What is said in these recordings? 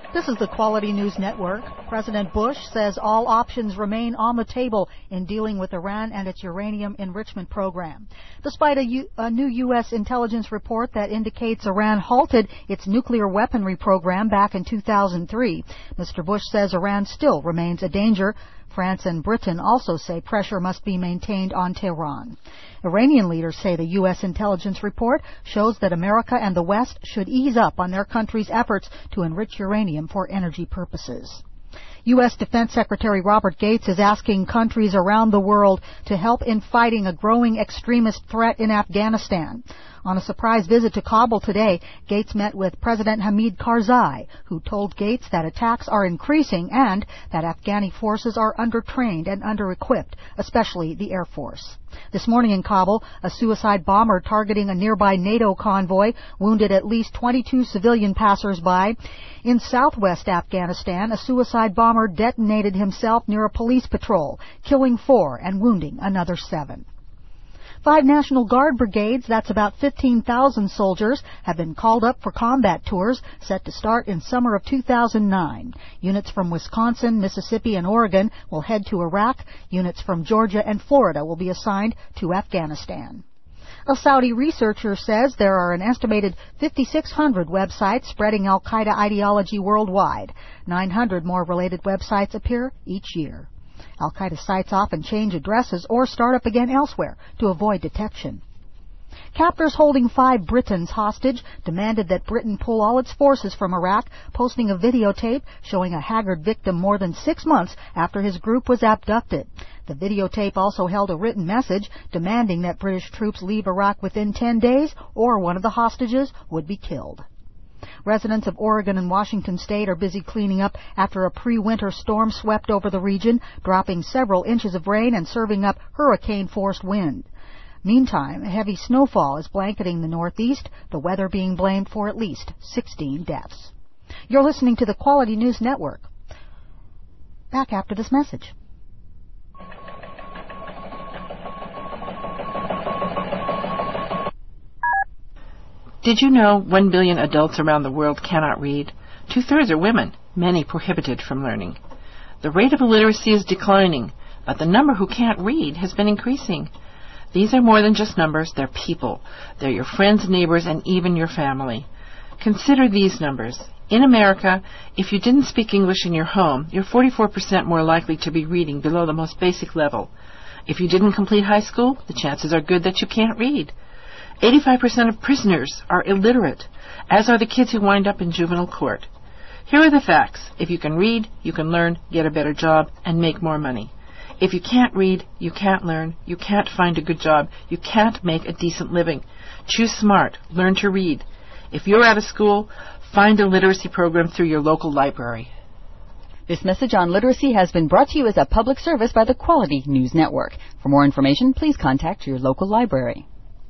This is the Quality News Network. President Bush says all options remain on the table in dealing with Iran and its uranium enrichment program. Despite a new U.S. intelligence report that indicates Iran halted its nuclear weaponry program back in 2003, Mr. Bush says Iran still remains a danger. France and Britain also say pressure must be maintained on Tehran. Iranian leaders say the U.S. intelligence report shows that America and the West should ease up on their country's efforts to enrich uranium for energy purposes. U.S. Defense Secretary Robert Gates is asking countries around the world to help in fighting a growing extremist threat in Afghanistan. On a surprise visit to Kabul today, Gates met with President Hamid Karzai, who told Gates that attacks are increasing and that Afghani forces are undertrained and under-equipped, especially the Air Force. This morning in Kabul, a suicide bomber targeting a nearby NATO convoy wounded at least 22 civilian passers-by. In southwest Afghanistan, a suicide bomber detonated himself near a police patrol, killing 4 and wounding another 7. 5 National Guard brigades, that's about 15,000 soldiers, have been called up for combat tours set to start in summer of 2009. Units from Wisconsin, Mississippi, and Oregon will head to Iraq. Units from Georgia and Florida will be assigned to Afghanistan. A Saudi researcher says there are an estimated 5,600 websites spreading al-Qaeda ideology worldwide. 900 more related websites appear each year. Al-Qaeda sites often change addresses or start up again elsewhere to avoid detection. Captors holding 5 Britons hostage demanded that Britain pull all its forces from Iraq, posting a videotape showing a haggard victim more than 6 months after his group was abducted. The videotape also held a written message demanding that British troops leave Iraq within 10 days or one of the hostages would be killed. Residents of Oregon and Washington State are busy cleaning up after a pre-winter storm swept over the region, dropping several inches of rain and serving up hurricane-force wind. Meantime, heavy snowfall is blanketing the Northeast, the weather being blamed for at least 16 deaths. You're listening to the Quality News Network. Back after this message. Did you know 1 billion adults around the world cannot read? 2/3 are women, many prohibited from learning. The rate of illiteracy is declining, but the number who can't read has been increasing. These are more than just numbers, they're people. They're your friends, neighbors, and even your family. Consider these numbers. In America, if you didn't speak English in your home, you're 44% more likely to be reading below the most basic level. If you didn't complete high school, the chances are good that you can't read. 85% of prisoners are illiterate, as are the kids who wind up in juvenile court. Here are the facts. If you can read, you can learn, get a better job, and make more money. If you can't read, you can't learn, you can't find a good job, you can't make a decent living. Choose smart. Learn to read. If you're out of school, find a literacy program through your local library. This message on literacy has been brought to you as a public service by the Quality News Network. For more information, please contact your local library.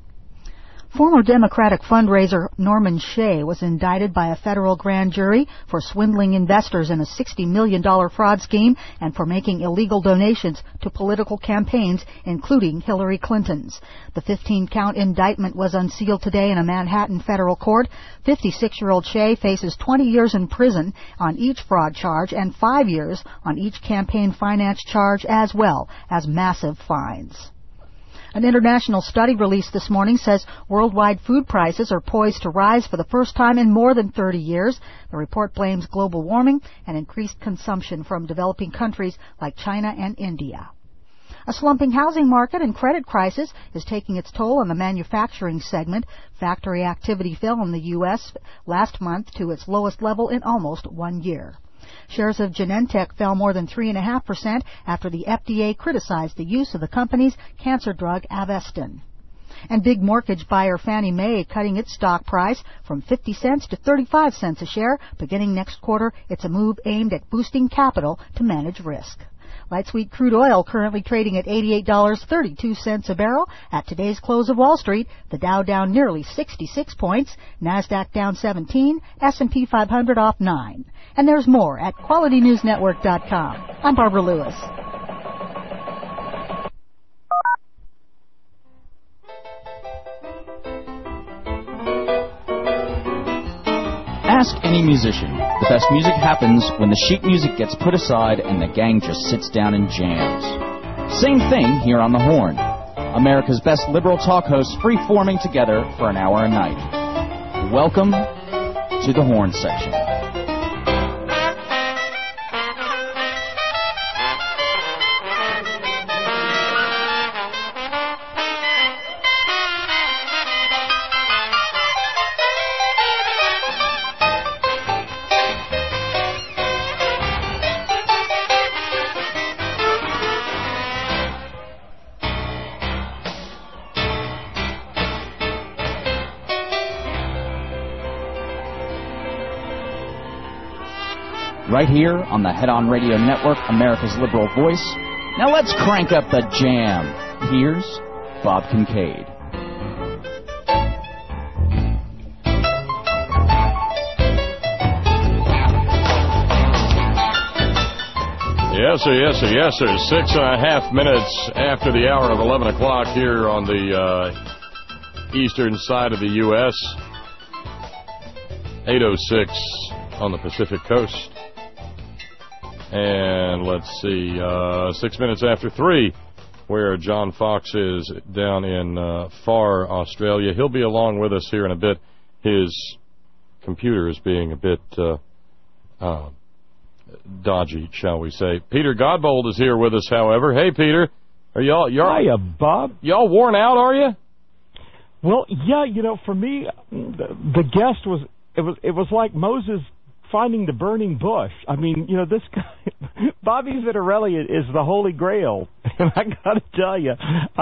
Former Democratic fundraiser Norman Shea was indicted by a federal grand jury for swindling investors in a $60 million fraud scheme and for making illegal donations to political campaigns, including Hillary Clinton's. The 15-count indictment was unsealed today in a Manhattan federal court. 56-year-old Shea faces 20 years in prison on each fraud charge and 5 years on each campaign finance charge, as well as massive fines. An international study released this morning says worldwide food prices are poised to rise for the first time in more than 30 years. The report blames global warming and increased consumption from developing countries like China and India. A slumping housing market and credit crisis is taking its toll on the manufacturing segment. Factory activity fell in the U.S. last month to its lowest level in almost 1 year. Shares of Genentech fell more than 3.5% after the FDA criticized the use of the company's cancer drug Avastin. And big mortgage buyer Fannie Mae cutting its stock price from 50 cents to 35 cents a share. Beginning next quarter, it's a move aimed at boosting capital to manage risk. Light sweet crude oil currently trading at $88.32 a barrel. At today's close of Wall Street, the Dow down nearly 66 points, NASDAQ down 17, S&P 500 off 9. And there's more at QualityNewsNetwork.com. I'm Barbara Lewis. Ask any musician. The best music happens when the sheet music gets put aside and the gang just sits down and jams. Same thing here on The Horn. America's best liberal talk hosts free-forming together for an hour a night. Welcome to The Horn Section. Right here on the Head On Radio Network, America's liberal voice. Now let's crank up the jam. Here's Bob Kincaid. Yes, sir, yes, sir, yes, sir. 6.5 minutes after the hour of 11 o'clock here on the eastern side of the U.S. 8:06 on the Pacific Coast. And let's see, 6 minutes after 3, where John Fox is down in far Australia. He'll be along with us here in a bit. His computer is being a bit dodgy, shall we say. Peter Godbold is here with us, however. Hey, Peter. Are y'all Hiya, Bob. Y'all worn out, are you? Well, yeah, for me, the guest was, it was like Moses finding the burning bush. I mean, this guy, Bobby Vitarelli, is the Holy Grail, and I got to tell you,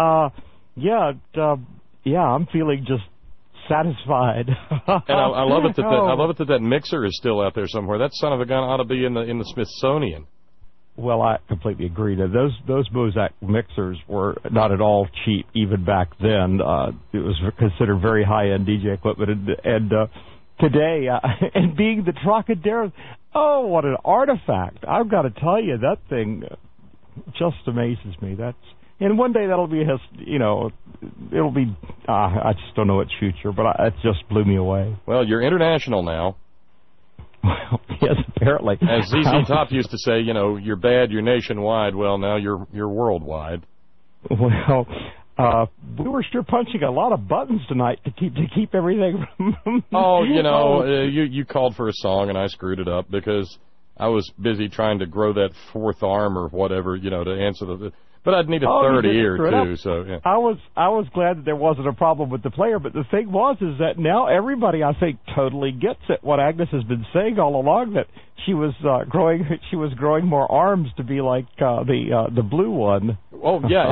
I'm feeling just satisfied. And I love it that that mixer is still out there somewhere. That son of a gun ought to be in the Smithsonian. Well, I completely agree. Those Bozak mixers were not at all cheap even back then. It was considered very high-end DJ equipment, and today, and being the Trocadero, oh, what an artifact. I've got to tell you, that thing just amazes me. And one day that'll be it'll be, I just don't know its future, but it just blew me away. Well, you're international now. Well, yes, apparently. As ZZ Top used to say, you're bad, you're nationwide. Well, now you're worldwide. Well, we were sure punching a lot of buttons tonight to keep everything from... Oh, you called for a song and I screwed it up because I was busy trying to grow that fourth arm or whatever, to answer the... But I'd need a third ear, too, so, yeah. I was glad that there wasn't a problem with the player, but the thing is that now everybody, I think, totally gets it, what Agnes has been saying all along, that she was growing more arms to be like the blue one. Oh, yeah,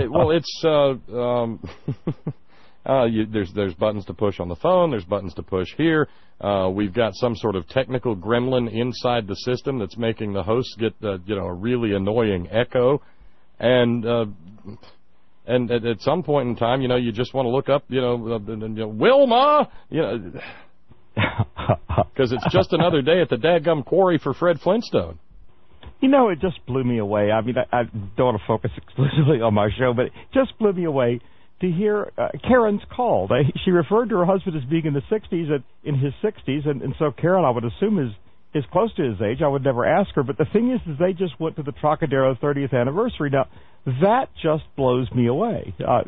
there's buttons to push on the phone, there's buttons to push here. We've got some sort of technical gremlin inside the system that's making the hosts get, a really annoying echo. And at some point in time, you just want to look up, Wilma, because it's just another day at the dadgum quarry for Fred Flintstone. It just blew me away. I mean, I don't want to focus exclusively on my show, but it just blew me away to hear Karen's call. She referred to her husband as being in his 60s, and so Karen, I would assume, is close to his age. I would never ask her, but the thing is they just went to the Trocadero 30th anniversary. Now, that just blows me away. I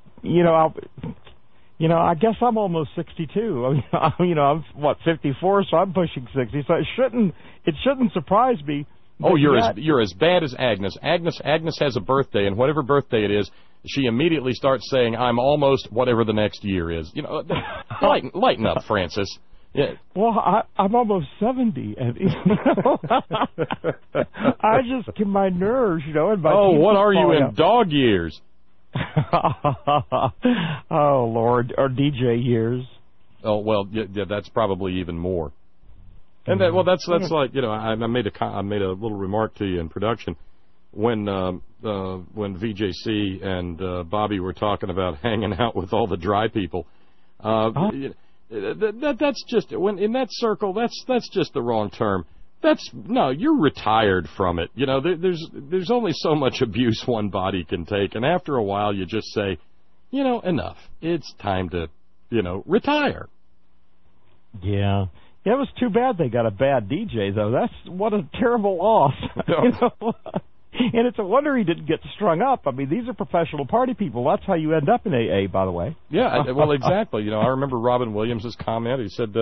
guess I'm almost 62. I'm 54, so I'm pushing 60. So it shouldn't surprise me. Oh, you're as bad as Agnes. Agnes has a birthday, and whatever birthday it is, she immediately starts saying, "I'm almost whatever the next year is." Lighten up, Francis. Yeah. Well, I'm almost 70, and I just get my nerves, and my what are you in dog years? Oh Lord, or DJ years? Oh well, yeah, that's probably even more. And that's like I made a little remark to you in production when VJC and Bobby were talking about hanging out with all the dry people. That's just in that circle. That's just the wrong term. You're retired from it. There's only so much abuse one body can take, and after a while, you just say, enough. It's time to, retire. Yeah. Yeah, it was too bad they got a bad DJ, though. What a terrible loss. You know? And it's a wonder he didn't get strung up. I mean, these are professional party people. That's how you end up in AA, by the way. Yeah, well, exactly. You know, I remember Robin Williams' comment. He said,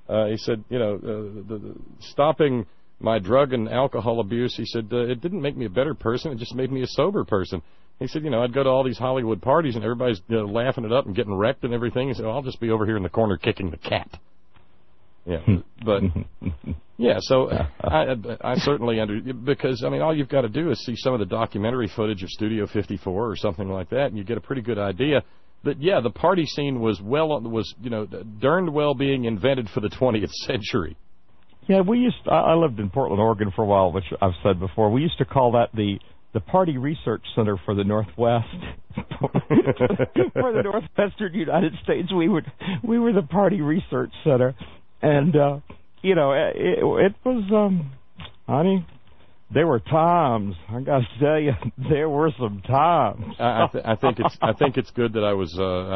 stopping my drug and alcohol abuse, he said, it didn't make me a better person. It just made me a sober person. He said, you know, I'd go to all these Hollywood parties and everybody's laughing it up and getting wrecked and everything. He said, I'll just be over here in the corner kicking the cat. Yeah, but yeah, so I certainly because I mean, all you've got to do is see some of the documentary footage of Studio 54 or something like that, and you get a pretty good idea that yeah, the party scene was darned well being invented for the 20th century. Yeah, I lived in Portland, Oregon for a while, which I've said before. We used to call that the Party Research Center for the Northwest. For the Northwestern United States, we were the Party Research Center. And, you know, it was, honey, there were times. I got to tell you, there were some times. I think it's good that I was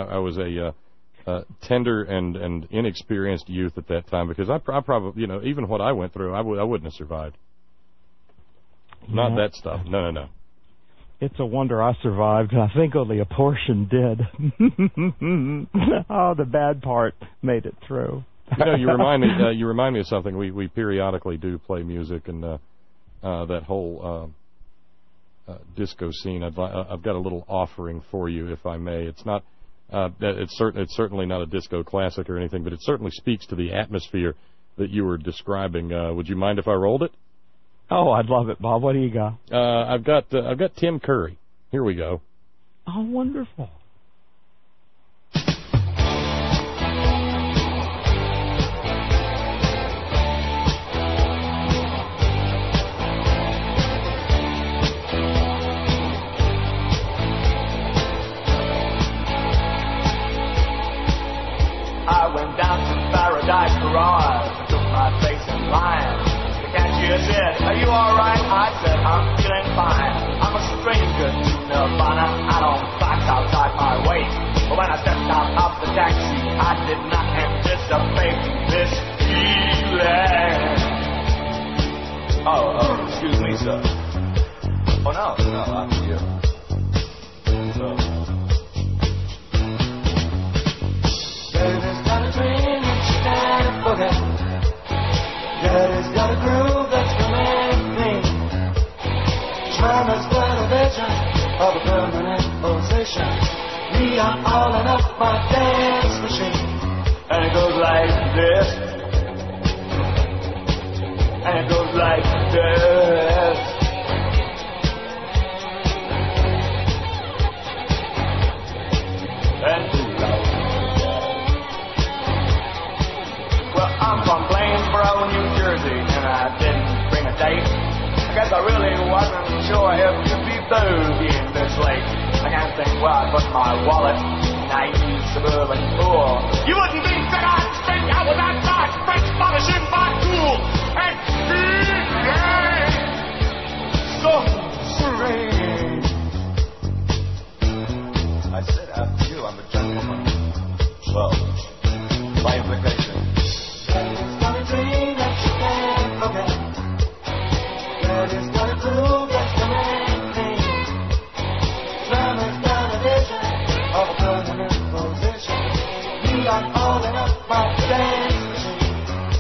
a tender and inexperienced youth at that time, because I probably, you know, even what I went through, I wouldn't have survived. Not that stuff. No. It's a wonder I survived. I think only a portion did. Oh, the bad part made it through. You know, you remind me of something. We periodically do play music, and that whole disco scene. I've got a little offering for you, if I may. It's not. It's certainly not a disco classic or anything, but it certainly speaks to the atmosphere that you were describing. Would you mind if I rolled it? Oh, I'd love it, Bob. What do you got? I've got Tim Curry. Here we go. Oh, wonderful. I went down to Paradise Garage and took my place in line. The cashier said, "Are you alright?" I said, "I'm feeling fine. I'm a stranger to Nirvana. I don't box outside my waist." But when I stepped out of the taxi, I did not anticipate this feeling. Oh, excuse me, sir. Oh, no, I'm here. Daddy's got a dream that she can't forget. Daddy's got a groove that's gonna make me. Mama's got a vision of a permanent position. We are all in up my dance machine. And it goes like this. And it goes like this. And I'm from Plainsboro, New Jersey, and I didn't bring a date. I guess I really wasn't sure if you'd be boozy in this late. I can't think where I put my wallet, naive suburban fool. You wouldn't think that I'd think I was outside French polishing my tool. And so serene. I said after you, I'm a gentleman. Well, by implication. Daddy's got a dream that you can't forget. Daddy's got a groove that's gonna make me. Mama's got a vision of a permanent position. We are all in up my dance machine.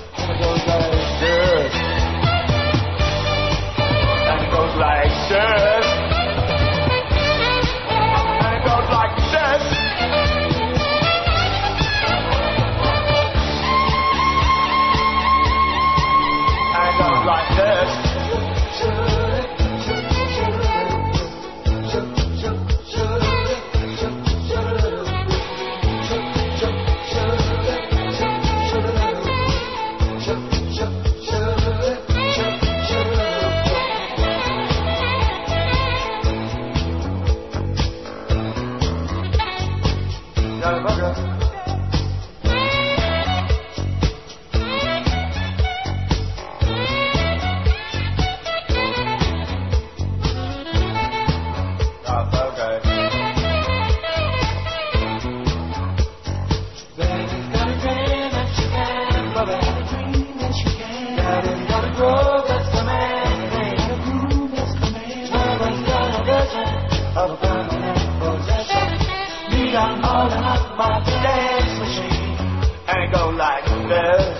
But it's got a groove that's commanding. Heaven's got a vision of a permanent possession. Me, I'm holding up my dance machine. And it goes like this.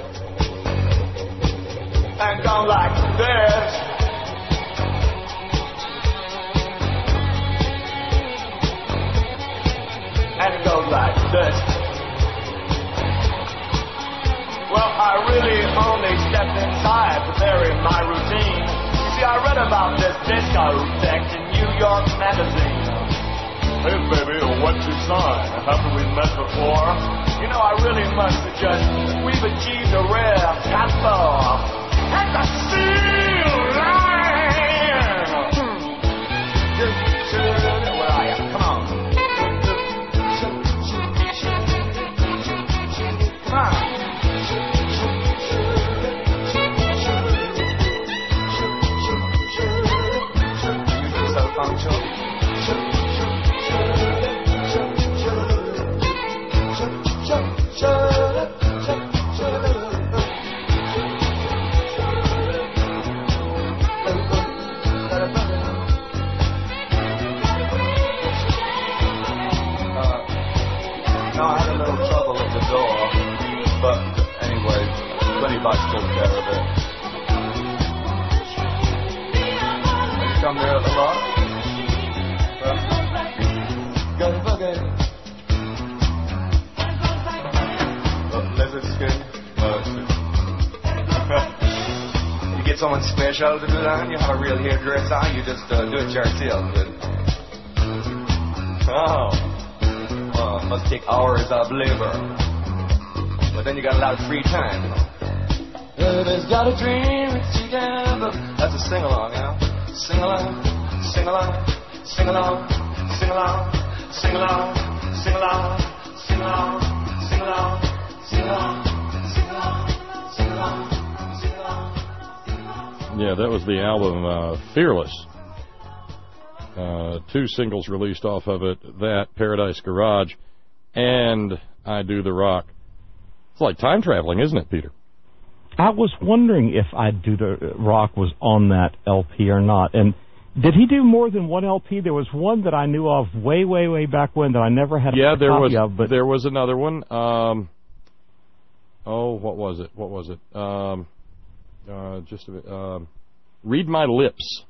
And it goes like this. And it goes like this. Well, I really only stepped inside to vary my routine. You see, I read about this disco sect in New York Magazine. Hey, baby, what's your sign? Haven't we met before? You know, I really must suggest that we've achieved a rare castle at the seal line. Where are you? Come on. Come on. $20 took care of it. Come there a lot? Go boogie. Lizard skin. You get someone special to do that, you have a real hairdresser, you just do it yourself. Oh, must take hours of labor. But then you got a lot of free time, you know. Everybody's got a dream, it's together. That's a sing-along, you know. Sing-along, sing-along, sing-along, sing-along, sing-along, sing-along, sing-along, sing-along, sing-along, sing-along, sing-along, sing-along. Yeah, that was the album Fearless. 2 singles released off of it, that, Paradise Garage, and I Do the Rock. It's like time traveling, isn't it, Peter? I was wondering if I Do the Rock was on that LP or not. And did he do more than one LP? There was one that I knew of way, way, way back when that I never had a copy of. But there was another one. What was it? Just a bit. Read My Lips.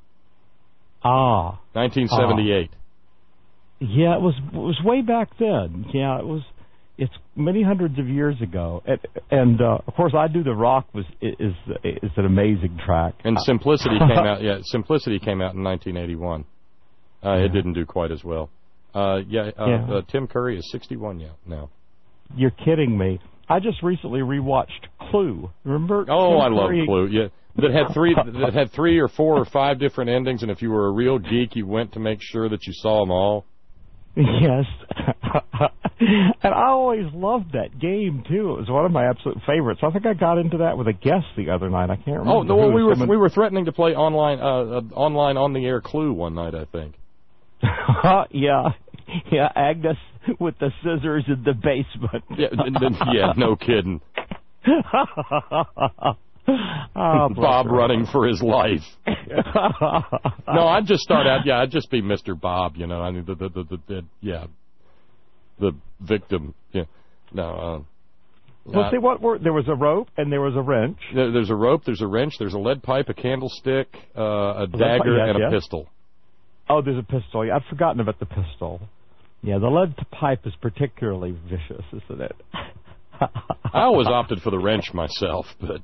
1978. Yeah, it was way back then. Yeah, it's many hundreds of years ago, and of course, I Do the Rock is an amazing track. And Simplicity came out. Yeah, Simplicity came out in 1981. It didn't do quite as well. Tim Curry is 61 now. You're kidding me! I just recently rewatched Clue. Remember? Oh, I love Clue. Yeah, that had 3 or 4 or 5 different endings, and if you were a real geek, you went to make sure that you saw them all. Yes. And I always loved that game, too. It was one of my absolute favorites. I think I got into that with a guest the other night. I can't remember. Oh, no, we were threatening to play online on-the-air Clue one night, I think. Yeah, Agnes with the scissors in the basement. Yeah, no kidding. Bob running for his life. No, I'd just start out. Yeah, I'd just be Mr. Bob. You know, I mean the victim. Yeah, no. Well, see there was a rope and there was a wrench. There's a rope. There's a wrench. There's a lead pipe, a candlestick, a dagger, and a pistol. Oh, there's a pistol. Yeah, I've forgotten about the pistol. Yeah, the lead pipe is particularly vicious, isn't it? I always opted for the wrench myself, but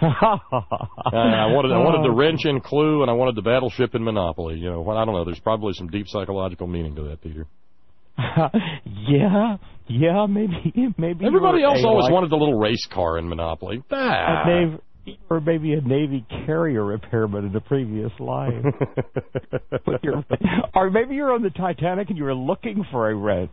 I wanted the wrench in Clue, and I wanted the battleship in Monopoly. You know, I don't know. There's probably some deep psychological meaning to that, Peter. Yeah, maybe. Everybody else always wanted the little race car in Monopoly. Or maybe a Navy carrier repairman in a previous life. Or maybe you're on the Titanic and you were looking for a wrench.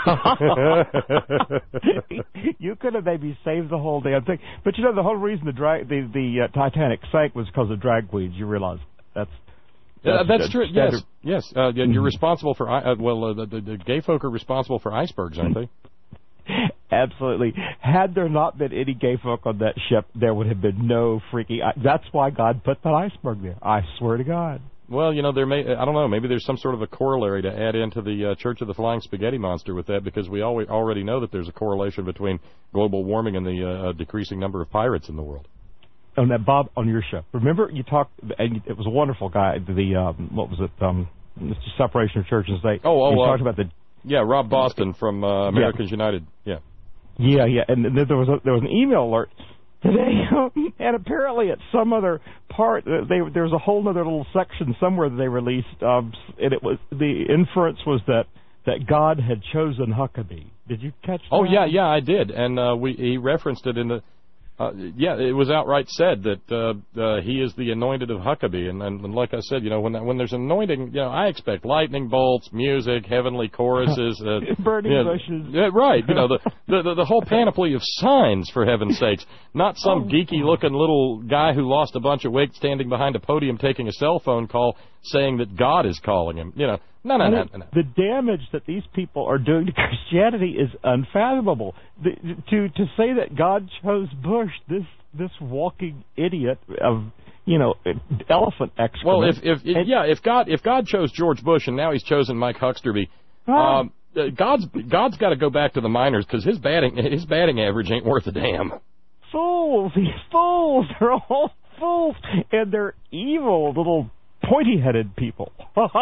You could have maybe saved the whole damn thing. But you know, the whole reason the Titanic sank was because of drag queens. You realize that's true. Yes. You're responsible for the gay folk are responsible for icebergs, aren't they? Absolutely. Had there not been any gay folk on that ship, there would have been no freaky... That's why God put that iceberg there. I swear to God. Well, you know, I don't know, maybe there's some sort of a corollary to add into the Church of the Flying Spaghetti Monster with that, because we already know that there's a correlation between global warming and the decreasing number of pirates in the world. On that, Bob, on your show, remember you talked, and it was a wonderful guy, what was it, Mr. Separation of Church and State. You talked about the... Yeah, Rob Boston from Americans United, yeah. Yeah, and then there was an email alert today, and apparently at some other part, there was a whole other little section somewhere that they released, and it was the inference was that God had chosen Huckabee. Did you catch that? Oh yeah, I did, and he referenced it in the. It was outright said that he is the anointed of Huckabee, and like I said, you know, when there's anointing, you know, I expect lightning bolts, music, heavenly choruses, burning bushes. Yeah, right. You know, the whole panoply of signs, for heaven's sakes. Not some geeky-looking little guy who lost a bunch of weight standing behind a podium taking a cell phone call saying that God is calling him. You know, no. The damage that these people are doing to Christianity is unfathomable. To say that God chose Bush, this walking idiot of, you know, elephant excrement. Well, if God chose George Bush and now he's chosen Mike Hucksterby, God's got to go back to the minors, because his batting average ain't worth a damn. Fools, these fools, they're all fools, and they're evil little pointy-headed people.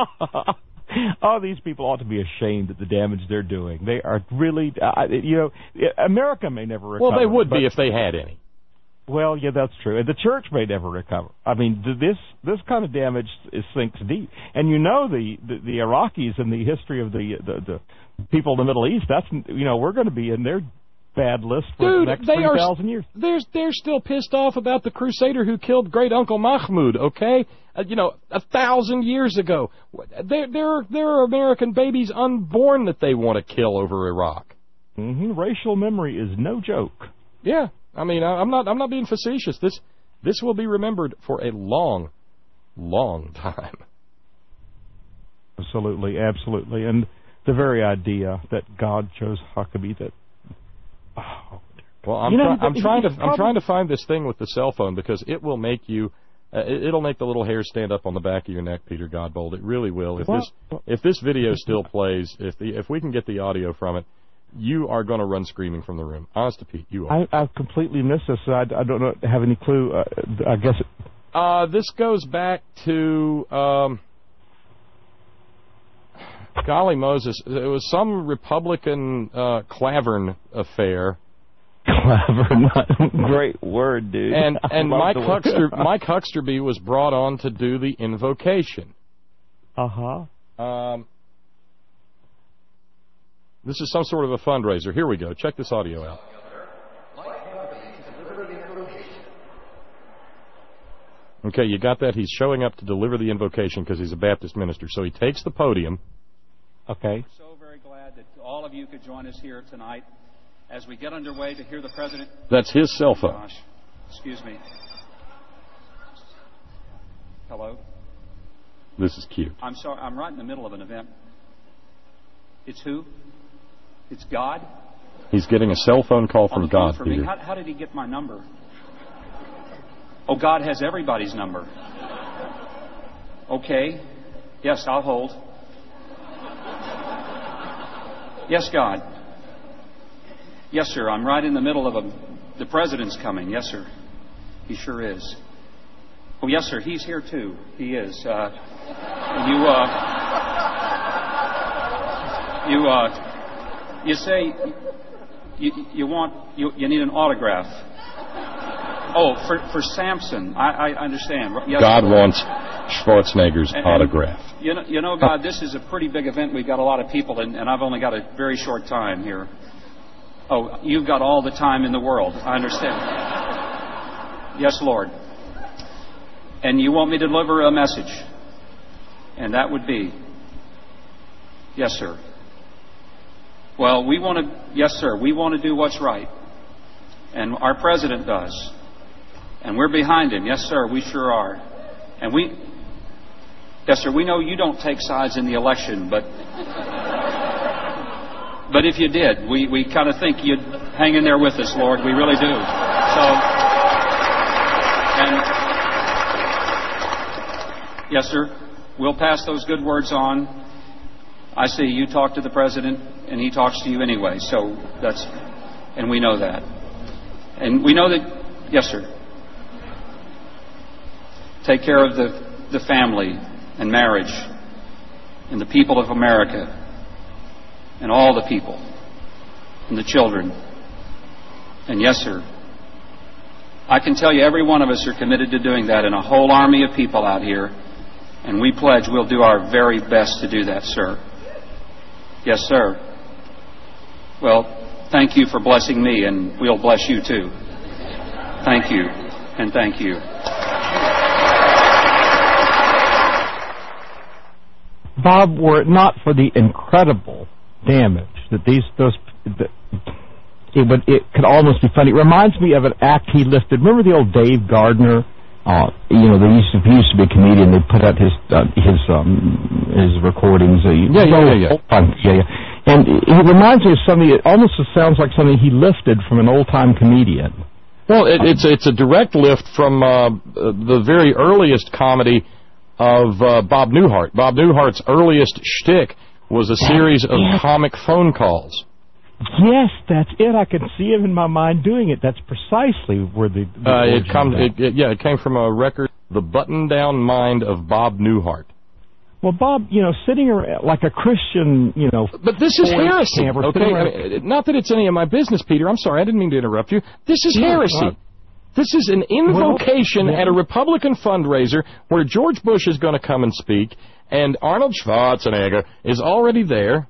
Oh, these people ought to be ashamed at the damage they're doing. They are really, you know, America may never recover. Well, they would be if they had any. Well, yeah, that's true. And the church may never recover. I mean, this kind of damage sinks deep. And you know, the Iraqis and the history of the people in the Middle East, that's, you know, we're going to be in their bad list for the next 3,000 years. They're still pissed off about the crusader who killed great Uncle Mahmoud, okay? You know, 1,000 years ago. There are American babies unborn that they want to kill over Iraq. Mm-hmm. Racial memory is no joke. Yeah, I mean, I'm not being facetious. This will be remembered for a long, long time. Absolutely, and the very idea that God chose Huckabee, that. Oh, well, I'm trying to find this thing with the cell phone, because it will make you. It'll make the little hairs stand up on the back of your neck, Peter Godbold. It really will. If this video still plays, if we can get the audio from it, you are going to run screaming from the room. Honest to Pete, you are. I've completely missed this. I don't have any clue. I guess this goes back to. Golly Moses, it was some Republican Clavern affair. Clavern, great word, dude. And Mike Hucksterby was brought on to do the invocation. This is some sort of a fundraiser. Here we go. Check this audio out. Okay, you got that? He's showing up to deliver the invocation because he's a Baptist minister. So he takes the podium. Okay. We're so very glad that all of you could join us here tonight as we get underway to hear the President. That's his cell phone. Gosh, excuse me. Hello? This is cute. I'm sorry, I'm right in the middle of an event. It's who? It's God? He's getting a cell phone call from God, Peter. How did he get my number? Oh, God has everybody's number. Okay. Yes, I'll hold. Yes, God. Yes, sir. I'm right in the middle of the President's coming. Yes, sir. He sure is. Oh, yes, sir. He's here too. He is. You say you need an autograph. Oh, for Samson. I understand. Yes, God wants Schwarzenegger's autograph. You know, God, this is a pretty big event. We've got a lot of people, and I've only got a very short time here. Oh, you've got all the time in the world. I understand. Yes, Lord. And you want me to deliver a message. And that would be, yes, sir. Well, yes, sir, we want to do what's right. And our President does. And we're behind him. Yes, sir, we sure are. And yes, sir, we know you don't take sides in the election, but But if you did, we kind of think you'd hang in there with us, Lord. We really do. So, and yes, sir, we'll pass those good words on. I see you talk to the president, and he talks to you anyway. So and we know that. And we know that, yes, sir. Take care of the family and marriage and the people of America and all the people and the children. And yes, sir, I can tell you every one of us are committed to doing that, and a whole army of people out here, and we pledge we'll do our very best to do that, sir. Yes, sir. Well, thank you for blessing me, and we'll bless you too. Thank you, and thank you. Bob, were it not for the incredible damage that it could almost be funny. It reminds me of an act he listed. Remember the old Dave Gardner? He used to be a comedian. They put out his recordings. Yeah. And it reminds me of something. It almost sounds like something he lifted from an old-time comedian. Well, it's a direct lift from the very earliest comedy of Bob Newhart. Bob Newhart's earliest shtick was a series of comic phone calls. Yes, that's it. I can see him in my mind doing it. That's precisely where it came from a record, The Button-Down Mind of Bob Newhart. Well, Bob, sitting like a Christian, But this is heresy, okay? Not that it's any of my business, Peter. I'm sorry, I didn't mean to interrupt you. This is heresy. This is an invocation at a Republican fundraiser where George Bush is going to come and speak, and Arnold Schwarzenegger is already there.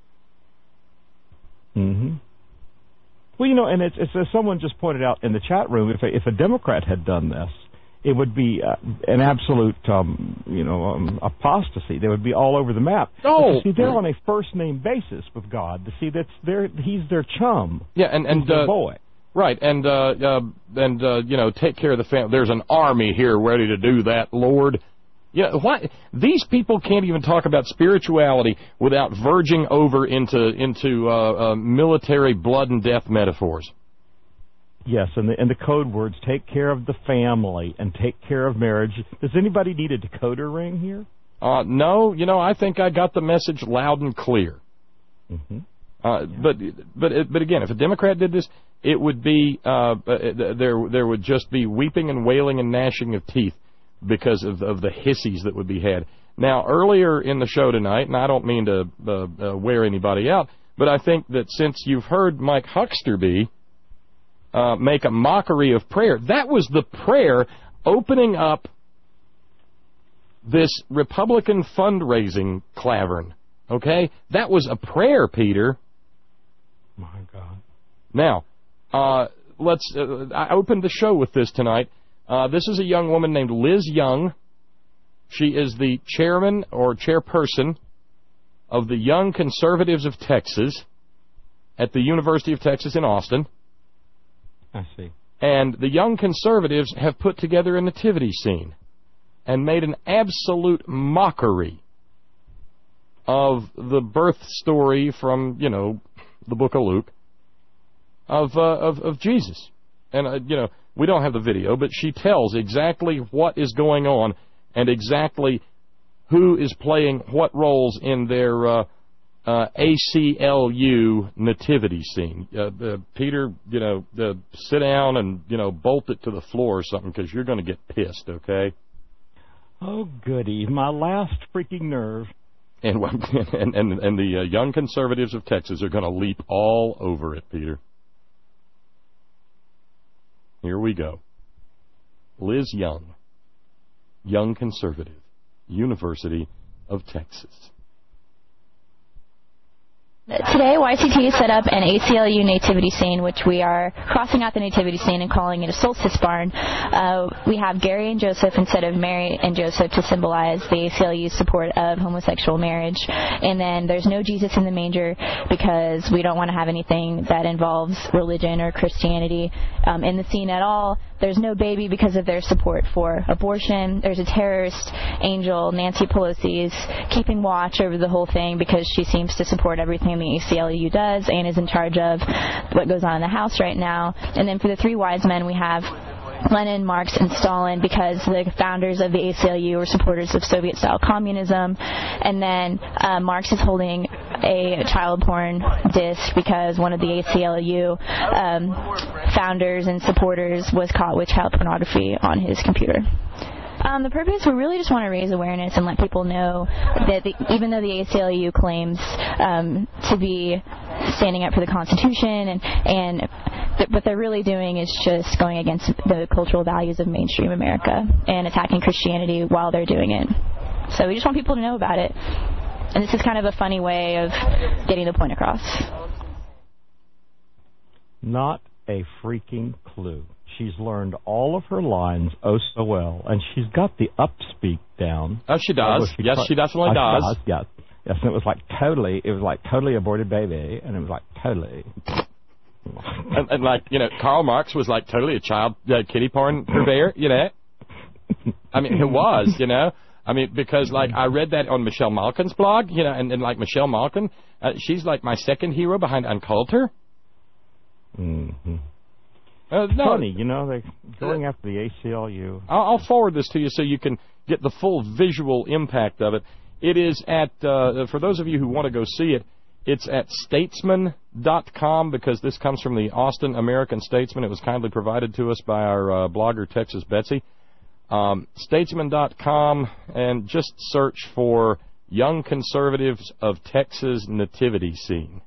Mm-hmm. Well, and it's as someone just pointed out in the chat room, if a Democrat had done this, it would be an absolute, apostasy. They would be all over the map. Oh, see, they're on a first-name basis with God. See, he's their chum. Yeah, and their boy. Right, and take care of the family. There's an army here ready to do that, Lord. Yeah, why these people can't even talk about spirituality without verging over into military blood and death metaphors. Yes, and the code words: take care of the family and take care of marriage. Does anybody need a decoder ring here? No, I think I got the message loud and clear. Mm-hmm. But again, if a Democrat did this, it would be there would just be weeping and wailing and gnashing of teeth because of the hissies that would be had. Now, earlier in the show tonight, and I don't mean to wear anybody out, but I think that since you've heard Mike Hucksterby make a mockery of prayer, that was the prayer opening up this Republican fundraising clavern. Okay? That was a prayer, Peter. My God. Now, I opened the show with this tonight. This is a young woman named Liz Young. She is the chairman or chairperson of the Young Conservatives of Texas at the University of Texas in Austin. I see. And the Young Conservatives have put together a nativity scene and made an absolute mockery of the birth story from, the book of Luke of Jesus. And, we don't have the video, but she tells exactly what is going on and exactly who is playing what roles in their ACLU nativity scene. Peter, sit down and, bolt it to the floor or something because you're going to get pissed, okay? Oh, goody. My last freaking nerve. And the Young Conservatives of Texas are going to leap all over it, Peter. Here we go. Liz Young, Young Conservative, University of Texas. Today, YCT set up an ACLU nativity scene, which we are crossing out the nativity scene and calling it a solstice barn. We have Gary and Joseph instead of Mary and Joseph to symbolize the ACLU's support of homosexual marriage. And then there's no Jesus in the manger because we don't want to have anything that involves religion or Christianity in the scene at all. there's no baby because of their support for abortion. There's a terrorist angel, Nancy Pelosi, is keeping watch over the whole thing because she seems to support everything the ACLU does and is in charge of what goes on in the House right now. And then for the three wise men, we have Lenin, Marx, and Stalin, because the founders of the ACLU were supporters of Soviet-style communism. And then Marx is holding a child porn disc because one of the ACLU founders and supporters was caught with child pornography on his computer. The purpose, we really just want to raise awareness and let people know that even though the ACLU claims to be standing up for the Constitution, and what they're really doing is just going against the cultural values of mainstream America and attacking Christianity while they're doing it. So we just want people to know about it. And this is kind of a funny way of getting the point across. Not a freaking clue. She's learned all of her lines oh so well, and she's got the upspeak down. Oh, she does. Yes, she definitely does. Yes. Yes, and it was like totally aborted baby, and it was like totally. and like, you know, Karl Marx was like totally a child kitty porn purveyor, you know. I mean, it was, you know. I mean, because like I read that on Michelle Malkin's blog, you know, and like Michelle Malkin, she's like my second hero behind Unculter. Mm-hmm. No, funny, you know, they're going after the ACLU. I'll forward this to you so you can get the full visual impact of it. It is at, for those of you who want to go see it, it's at statesman.com, because this comes from the Austin American Statesman. It was kindly provided to us by our blogger, Texas Betsy. Statesman.com, and just search for Young Conservatives of Texas Nativity Scene.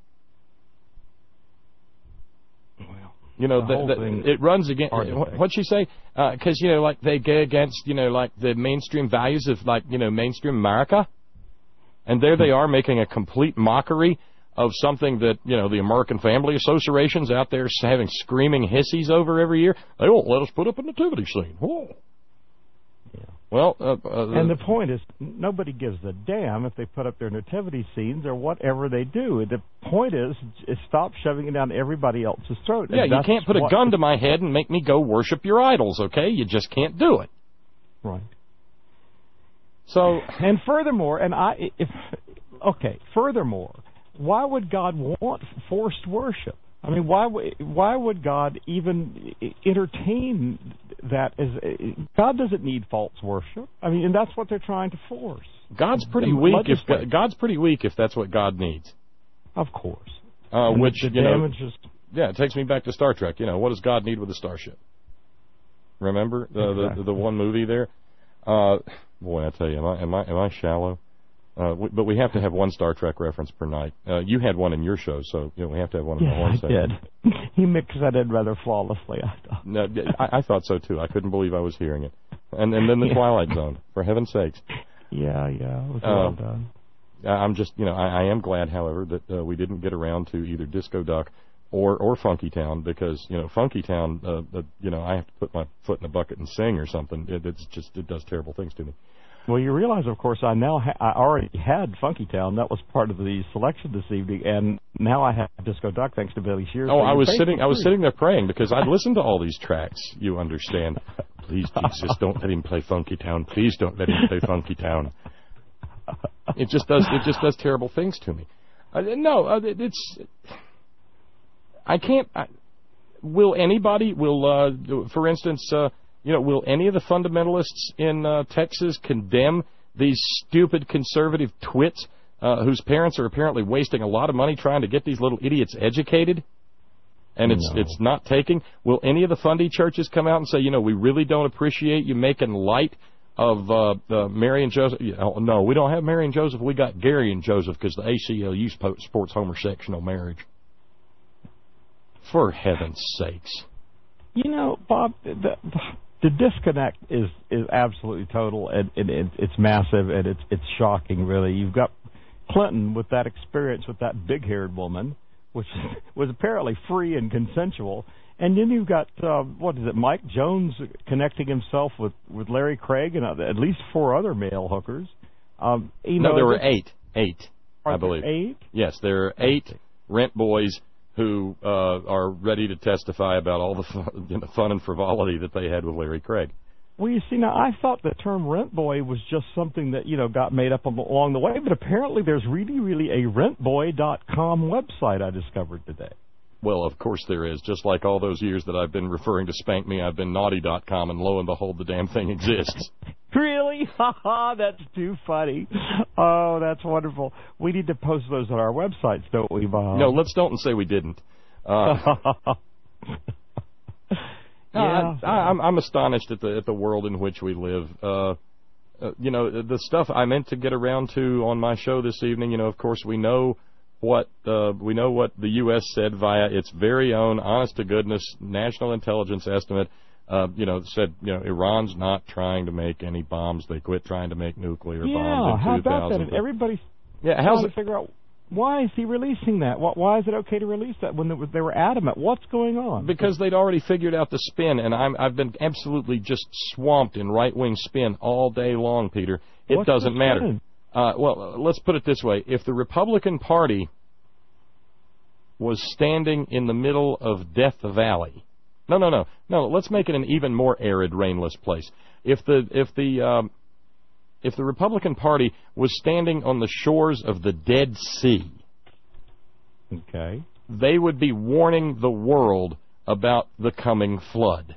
You know, it runs against, what'd she say? Because, you know, like, they go against, you know, like, the mainstream values of, like, you know, mainstream America. And there they are making a complete mockery of something that, you know, the American Family Association's out there having screaming hissies over every year. They won't let us put up a nativity scene. Whoa. Yeah. Well, and the point is, nobody gives a damn if they put up their nativity scenes or whatever they do. The point is stop shoving it down everybody else's throat. Yeah, you can't put a gun to my head and make me go worship your idols, okay? You just can't do it. Right. So, and furthermore, furthermore, why would God want forced worship? I mean, why would God even entertain that? God doesn't need false worship. I mean, and that's what they're trying to force. God's pretty weak. God's pretty weak if that's what God needs. Of course. Which, you know, it takes me back to Star Trek. You know, what does God need with a starship? Remember the one movie there? Boy, I tell you, am I shallow? But we have to have one Star Trek reference per night. You had one in your show, so you know we have to have one in the horn segment. I did. He mixed that in rather flawlessly, I thought. No, I thought so too. I couldn't believe I was hearing it. And then the Twilight Zone, for heaven's sakes. Yeah, it was well done. I'm just, you know, I am glad, however, that we didn't get around to either Disco Duck or Funky Town, because, you know, Funky Town, you know, I have to put my foot in a bucket and sing or something. It does terrible things to me. Well, you realize, of course, I already had Funky Town. That was part of the selection this evening, and now I have Disco Duck thanks to Billy Shears. Oh, I was sitting there praying because I'd listened to all these tracks. You understand? Please, Jesus, don't let him play Funky Town. Please don't let him play Funky Town. It just does terrible things to me. I can't. Will anybody? For instance. You know, will any of the fundamentalists in Texas condemn these stupid conservative twits whose parents are apparently wasting a lot of money trying to get these little idiots educated? And it's not taking. Will any of the fundy churches come out and say, you know, we really don't appreciate you making light of Mary and Joseph? No, we don't have Mary and Joseph. We got Gary and Joseph because the ACLU supports homosexual marriage. For heaven's sakes. You know, Bob, the disconnect is absolutely total, and it's massive, and it's shocking, really. You've got Clinton with that experience with that big-haired woman, which was apparently free and consensual, and then you've got, Mike Jones connecting himself with Larry Craig and at least 4 other male hookers. There were eight, I believe. 8? Yes, there are 8 rent boys who are ready to testify about all the fun and frivolity that they had with Larry Craig. Well, you see, now I thought the term rent boy was just something that, got made up along the way, but apparently there's really a rentboy.com website I discovered today. Well, of course there is. Just like all those years that I've been referring to Spank Me, I've been naughty.com, and lo and behold, the damn thing exists. Really? Ha ha, that's too funny. Oh, that's wonderful. We need to post those on our websites, don't we, Bob? No, let's don't and say we didn't. I'm astonished at the world in which we live. The stuff I meant to get around to on my show this evening, of course, we know what the U.S. said via its very own honest-to-goodness national intelligence estimate. Said, Iran's not trying to make any bombs. They quit trying to make nuclear bombs in 2000. How about that? And everybody's trying to figure out, why is he releasing that? Why is it okay to release that when they were adamant? What's going on? Because they'd already figured out the spin, and I've been absolutely just swamped in right-wing spin all day long, Peter. It doesn't matter. Well, let's put it this way. If the Republican Party was standing in the middle of Death Valley... No, let's make it an even more arid, rainless place. If the Republican Party was standing on the shores of the Dead Sea... Okay. They would be warning the world about the coming flood.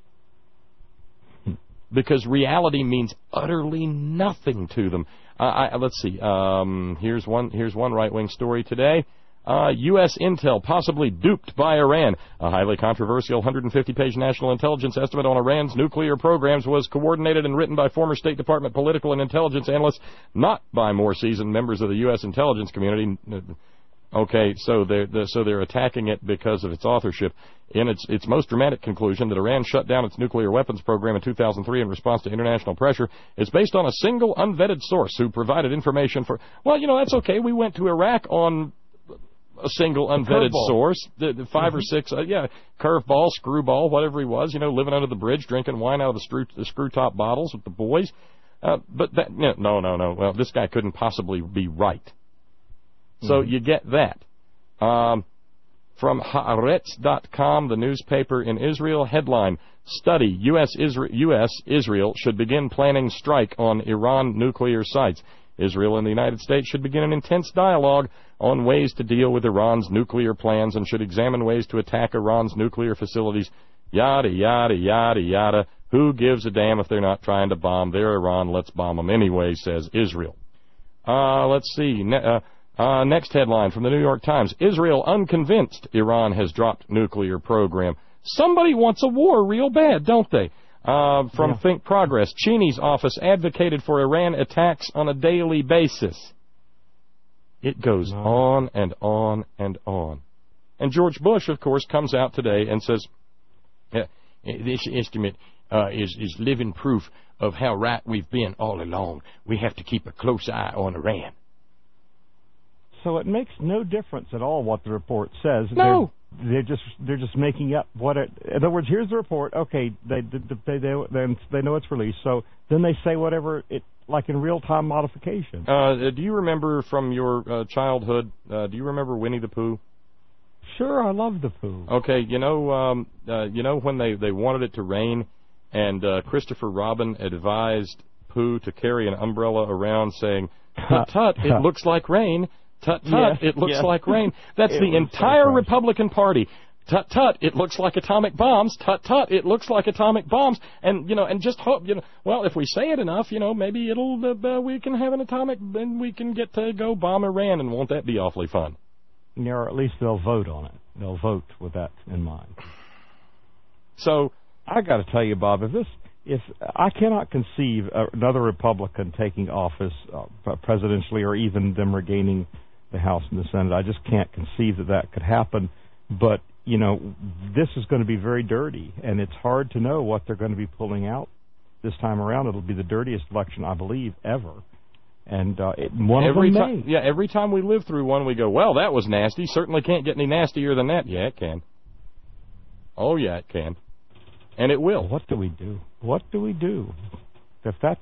Because reality means utterly nothing to them. Let's see. Here's one right-wing story today. U.S. intel possibly duped by Iran. A highly controversial 150-page national intelligence estimate on Iran's nuclear programs was coordinated and written by former State Department political and intelligence analysts, not by more seasoned members of the U.S. intelligence community. Okay, so they're attacking it because of its authorship. In its most dramatic conclusion that Iran shut down its nuclear weapons program in 2003 in response to international pressure is based on a single unvetted source who provided information for... Well, that's okay. We went to Iraq on a single unvetted source, the 5 or 6, curveball, screwball, whatever he was, living under the bridge, drinking wine out of the screw top bottles with the boys. But that, no. Well, this guy couldn't possibly be right. So you get that. From Haaretz.com, the newspaper in Israel, headline, study, U.S.-Israel should begin planning strike on Iran nuclear sites. Israel and the United States should begin an intense dialogue on ways to deal with Iran's nuclear plans and should examine ways to attack Iran's nuclear facilities. Yada, yada, yada, yada. Who gives a damn if they're not trying to bomb? They're Iran. Let's bomb them anyway, says Israel. Let's see. Next headline from the New York Times. Israel unconvinced Iran has dropped nuclear program. Somebody wants a war real bad, don't they? From Think Progress, Cheney's office advocated for Iran attacks on a daily basis. It goes on and on and on. And George Bush, of course, comes out today and says, this estimate is living proof of how right we've been all along. We have to keep a close eye on Iran. So it makes no difference at all what the report says. No. They're just making up what it. In other words, here's the report. Okay, they know it's released. So then they say whatever it, like in real time modification. Do you remember from your childhood? Do you remember Winnie the Pooh? Sure, I love the Pooh. Okay, when they wanted it to rain, and Christopher Robin advised Pooh to carry an umbrella around, saying, "Tut tut, it looks like rain. Tut tut, it looks like rain." That's the entire Republican Party. Tut tut, it looks like atomic bombs. Tut tut, it looks like atomic bombs. And and just hope well, if we say it enough, maybe it'll we can have an atomic, then we can get to go bomb Iran, and won't that be awfully fun? Yeah, or at least they'll vote on it. They'll vote with that in mind. So I got to tell you, Bob, if I cannot conceive another Republican taking office presidentially, or even them regaining the House and the Senate. I just can't conceive that could happen. But, this is going to be very dirty, and it's hard to know what they're going to be pulling out this time around. It'll be the dirtiest election, I believe, ever. And every time we live through one, we go, well, that was nasty. Certainly can't get any nastier than that. Yeah, it can. Oh, yeah, it can. And it will. What do we do? What do we do? If that's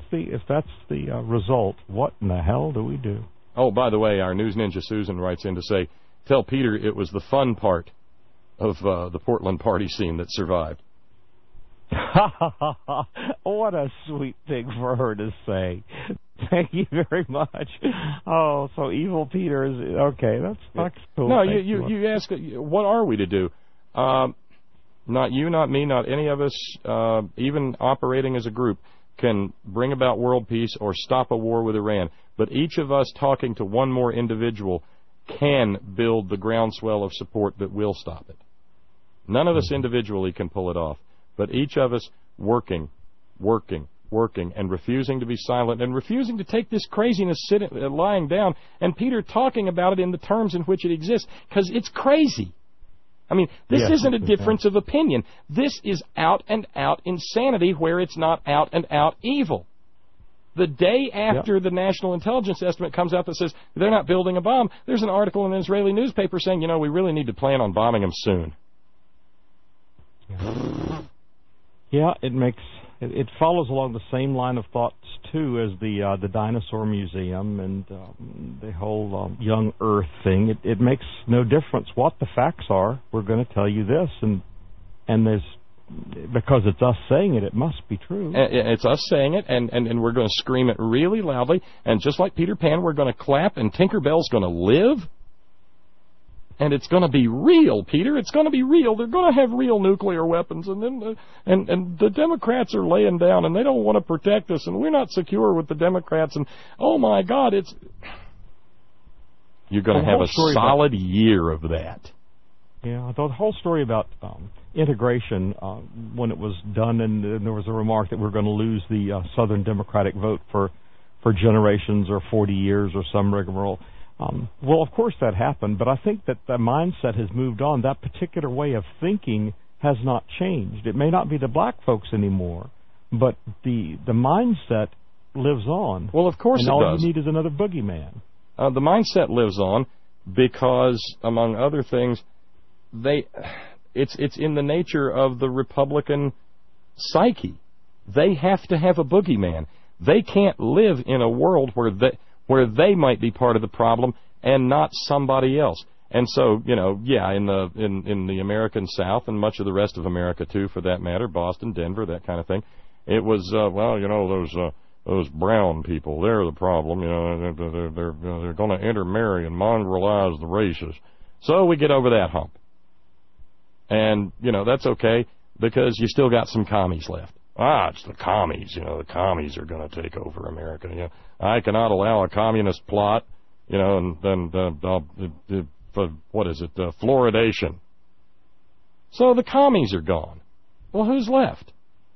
the result, what in the hell do we do? Oh, by the way, our News Ninja Susan writes in to say, tell Peter it was the fun part of the Portland party scene that survived. What a sweet thing for her to say. Thank you very much. Oh, so evil Peter is okay. That's cool. No, you ask, what are we to do? Not you, not me, not any of us, even operating as a group, can bring about world peace or stop a war with Iran. But each of us talking to one more individual can build the groundswell of support that will stop it. None of us individually can pull it off, but each of us working, and refusing to be silent, and refusing to take this craziness lying down, and Peter talking about it in the terms in which it exists, because it's crazy. I mean, this isn't a difference of opinion. This is out-and-out insanity where it's not out-and-out evil. The day after the National Intelligence Estimate comes out that says they're not building a bomb, there's an article in an Israeli newspaper saying, we really need to plan on bombing them soon. Yeah, it follows along the same line of thoughts too as the dinosaur museum and the whole young Earth thing. It makes no difference what the facts are. We're going to tell you this, and there's, because it's us saying it, it must be true. It's us saying it, and we're going to scream it really loudly, and just like Peter Pan, we're going to clap, and Tinkerbell's going to live. And it's going to be real, Peter. It's going to be real. They're going to have real nuclear weapons, and then and the Democrats are laying down, and they don't want to protect us, and we're not secure with the Democrats. And oh my God, you're going to have a solid year of that. Yeah, the whole story about integration, when it was done, and there was a remark that we're going to lose the Southern Democratic vote for generations or 40 years or some rigmarole. Well, of course that happened, but I think that the mindset has moved on. That particular way of thinking has not changed. It may not be the black folks anymore, but the mindset lives on. Well, of course it does. And all you need is another boogeyman. The mindset lives on because, among other things, it's in the nature of the Republican psyche. They have to have a boogeyman. They can't live in a world where they might be part of the problem and not somebody else. And so, in the American South and much of the rest of America too, for that matter, Boston, Denver, that kind of thing, it was those brown people, they're the problem. They're going to intermarry and mongrelize the races. So we get over that hump, and that's okay because you still got some commies left. It's the commies. The commies are going to take over America. I cannot allow a communist plot. And then what is it? Fluoridation. So the commies are gone. Well, who's left?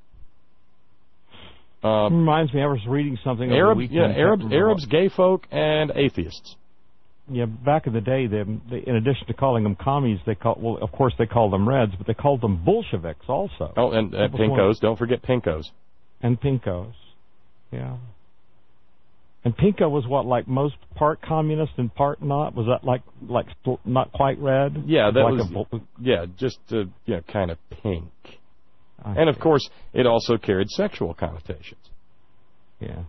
Reminds me, I was reading something over the weekend. Arabs, gay folk, and atheists. Yeah, back in the day, they, in addition to calling them commies, of course they called them Reds, but they called them Bolsheviks also. Oh, and Pinkos. Don't forget Pinkos. And Pinkos, yeah. And Pinko was what, like most part communist and part not? Was that like not quite red? Yeah, that was. Just kind of pink. And of course, it also carried sexual connotations. Yeah.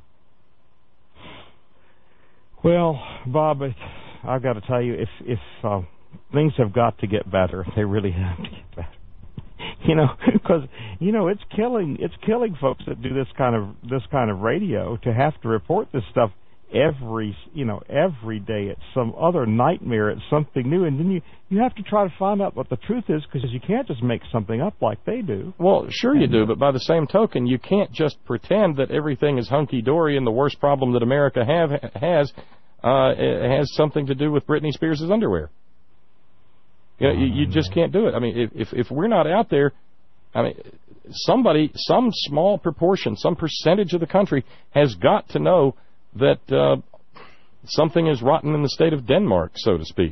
Well, Bob, I've got to tell you, if things have got to get better, they really have to get better. Because it's killing folks that do this kind of radio to have to report this stuff every day. It's some other nightmare. It's something new, and then you have to try to find out what the truth is, because you can't just make something up like they do. Well, sure you do, but by the same token, you can't just pretend that everything is hunky-dory and the worst problem that America has something to do with Britney Spears' underwear. You just can't do it. I mean, if we're not out there, I mean, some small proportion, some percentage of the country has got to know that something is rotten in the state of Denmark, so to speak.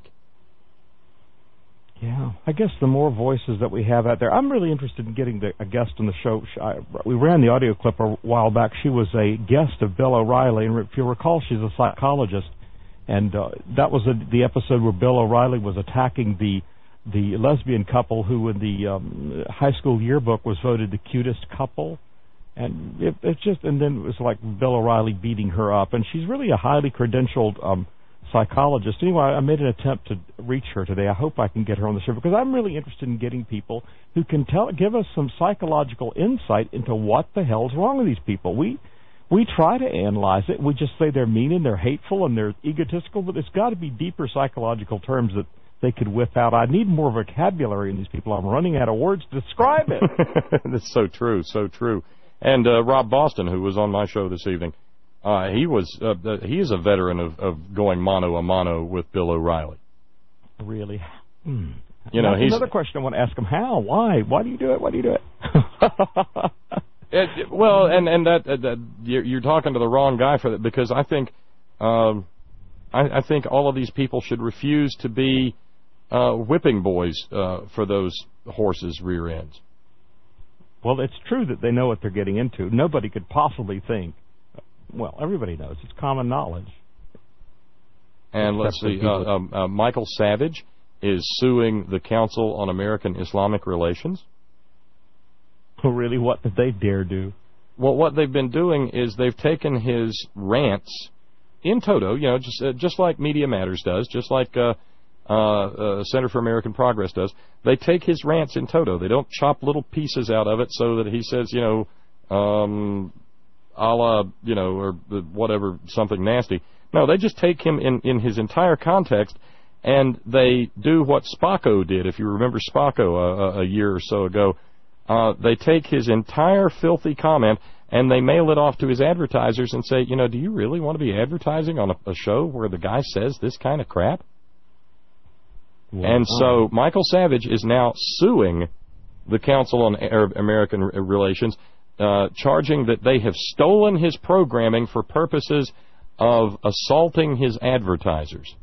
Yeah, I guess the more voices that we have out there, I'm really interested in getting a guest on the show. We ran the audio clip a while back. She was a guest of Bill O'Reilly, and if you recall, she's a psychologist, and that was the episode where Bill O'Reilly was attacking the lesbian couple who in the high school yearbook was voted the cutest couple. And and then it was like Bill O'Reilly beating her up. And she's really a highly credentialed psychologist. Anyway, I made an attempt to reach her today. I hope I can get her on the show because I'm really interested in getting people who can give us some psychological insight into what the hell's wrong with these people. We try to analyze it. We just say they're mean and they're hateful and they're egotistical, but there's got to be deeper psychological terms that they could whip out. I need more vocabulary in these people. I'm running out of words to describe it. That's so true, so true. And Rob Boston, who was on my show this evening, he is a veteran of going mano a mano with Bill O'Reilly. Really? You know, he's another question I want to ask him. How? Why? Why do you do it? Why do you do it? Well, and that you're talking to the wrong guy for that, because I think I think all of these people should refuse to be whipping boys for those horses' rear ends. Well, it's true that they know what they're getting into. Nobody could possibly think. Well, everybody knows. It's common knowledge. And let's see, Michael Savage is suing the Council on American Islamic Relations. Oh, really? What did they dare do? Well, what they've been doing is they've taken his rants in toto, you know, just like Media Matters does, just like Center for American Progress does. They take his rants in toto. They don't chop little pieces out of it so that he says, you know, a la, you know, or whatever, something nasty. No, they just take him in his entire context, and they do what Spocko did. If you remember Spocko a year or so ago, they take his entire filthy comment and they mail it off to his advertisers and say, you know, do you really want to be advertising on a show where the guy says this kind of crap? Wow. And so Michael Savage is now suing the Council on American Relations, charging that they have stolen his programming for purposes of assaulting his advertisers.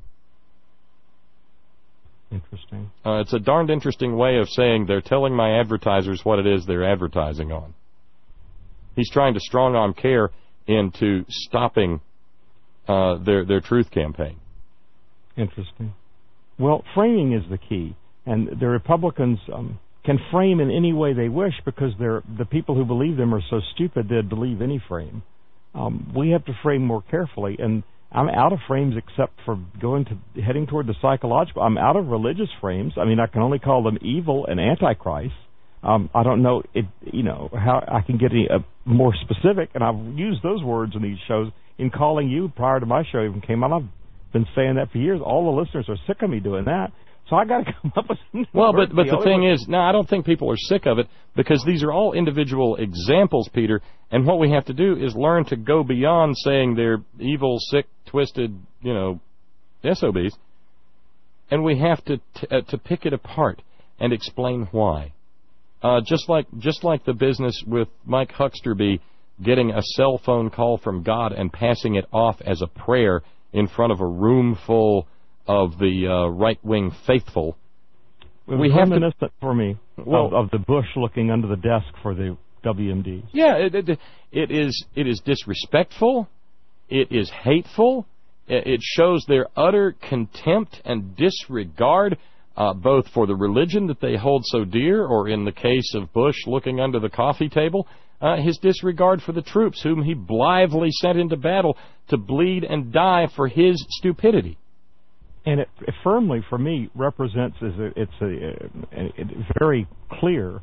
Interesting. It's a darned interesting way of saying they're telling my advertisers what it is they're advertising on. He's trying to strong-arm CARE into stopping their truth campaign. Interesting. Well, framing is the key, and the Republicans can frame in any way they wish because the people who believe them are so stupid they'd believe any frame. We have to frame more carefully, and I'm out of frames except for heading toward the psychological. I'm out of religious frames. I mean, I can only call them evil and antichrist. I don't know how I can get any more specific, and I've used those words in these shows in calling you prior to my show even came out. I've been saying that for years. All the listeners are sick of me doing that. So I got to come up with some Well, words. but the thing is, no, I don't think people are sick of it because these are all individual examples, Peter, and what we have to do is learn to go beyond saying they're evil, sick, twisted, you know, SOBs, and we have to pick it apart and explain why. Just like the business with Mike Hucksterby getting a cell phone call from God and passing it off as a prayer in front of a room full of the right-wing faithful. We have reminiscent for me of the Bush looking under the desk for the WMD. Yeah, it is disrespectful. It is hateful. It shows their utter contempt and disregard, both for the religion that they hold so dear, or in the case of Bush looking under the coffee table, his disregard for the troops whom he blithely sent into battle to bleed and die for his stupidity. And it firmly, for me, represents it's very clear.